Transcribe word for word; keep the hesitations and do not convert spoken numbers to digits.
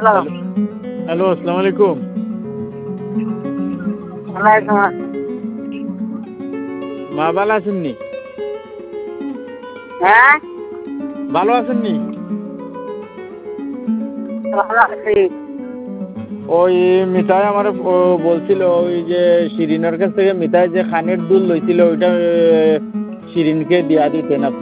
Hello hello আসসালামু আলাইকুম। ওয়ালাইকুম আসসালাম। মা ভালো আছেননি? হ্যাঁ, ভালো আছেননি? ভালো আছি। ওই মিঠাই আমার বলছিল ওই যে শিরিনের কাছ থেকে মিঠাই যে খানের দুল লইছিল ওইটা শিরিনকে দিয়া দিতেন আপনি।